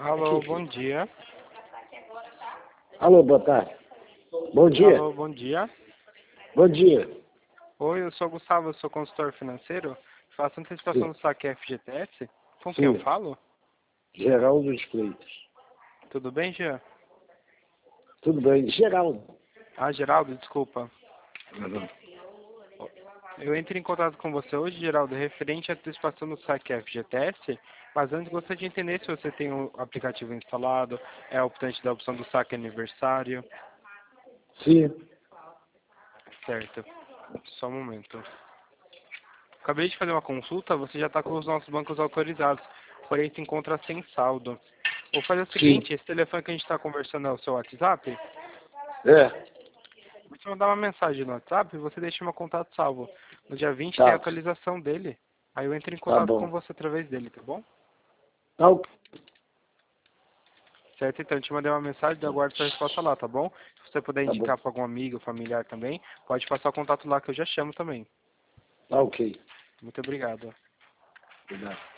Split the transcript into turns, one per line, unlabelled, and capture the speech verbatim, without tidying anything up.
Alô, bom dia.
Alô, boa tarde. Bom dia.
Alô, bom dia.
Bom dia.
Oi, eu sou o Gustavo, eu sou consultor financeiro. Faço antecipação
Sim.
do saque F G T S. Com quem eu
Sim.
falo?
Geraldo dos Freitas.
Tudo bem, Jean?
Tudo bem? Geraldo.
Ah, Geraldo, desculpa.
Uhum.
Eu entrei em contato com você hoje, Geraldo, referente à antecipação do saque F G T S, mas antes gostaria de entender se você tem o aplicativo instalado, é optante da opção do saque aniversário.
Sim.
Certo. Só um momento. Acabei de fazer uma consulta, você já está com os nossos bancos autorizados, porém se encontra sem saldo. Vou fazer o
Sim.
seguinte, esse telefone que a gente está conversando é o seu WhatsApp?
É.
Você mandar uma mensagem no WhatsApp e você deixa meu contato salvo. No dia vinte tem a
Tá.
atualização dele. Aí eu entro em
Tá
contato com
bom.
você através dele, tá bom?
Tá ok.
Certo? Então, eu te mandei uma mensagem, eu aguardo sua resposta lá, tá bom? Se você puder
Tá bom.
indicar para algum amigo, familiar também, pode passar o contato lá que eu já chamo também.
Tá ok.
Muito obrigado.
Obrigado.